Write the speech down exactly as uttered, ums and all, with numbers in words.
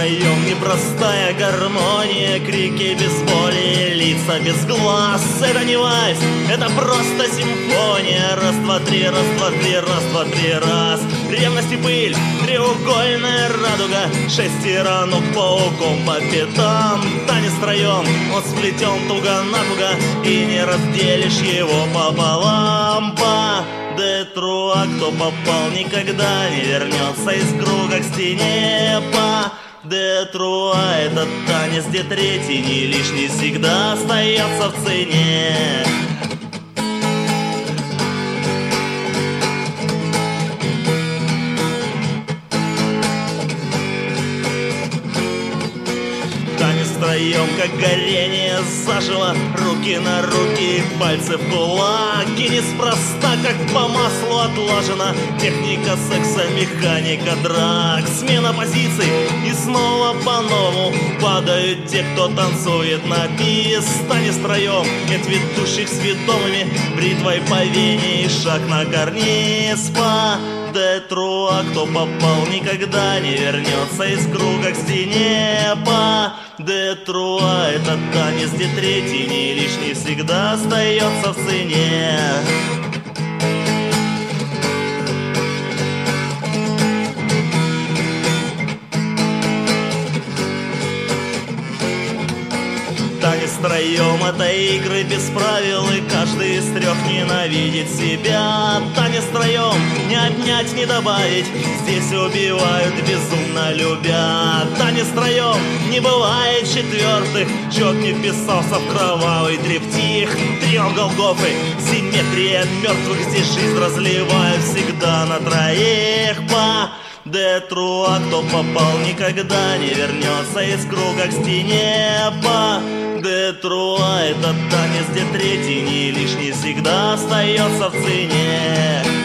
втроем непростая гармония, крики без воли, лица без глаз. Это не вальс, это просто симфония. Раз, два, три, раз, два, три, раз, два, три, раз. Ревность и пыль, треугольная радуга, шестеро ног пауком по пятам. Танец втроем, он сплетен туго-натуго, и не разделишь его пополам. По Детруа, кто попал, никогда не вернется из круга к стене. По Детруа, этот танец, где третий не лишний, всегда остается в цене. Втроем, как горение заживо, руки на руки, пальцы в кулак. И неспроста, как по маслу отлажена техника секса, механика драк. Смена позиций, и снова по-новому падают те, кто танцует на бис. Танец втроем, нет ведущих с ведомыми, бритвой по вене и шаг на карниз. По Детруа, кто попал, никогда не вернется из круга к стене. По Детруа, этот танец, где третий не лишний, всегда остается в цене. Танец втроем — это игры без правил, и каждый из трех ненавидит себя. Танец втроем — не отнять, не добавить, здесь убивают безумно любя. Танец втроем — не бывает четвертых, чет не вписался в кровавый триптих. Трио Голгофы, симметрия мертвых, здесь жизнь разливают всегда на троих. По Детруа, кто попал, никогда не вернется из круга к стене. По Детруа, этот танец, где третий не лишний, всегда остается в цене.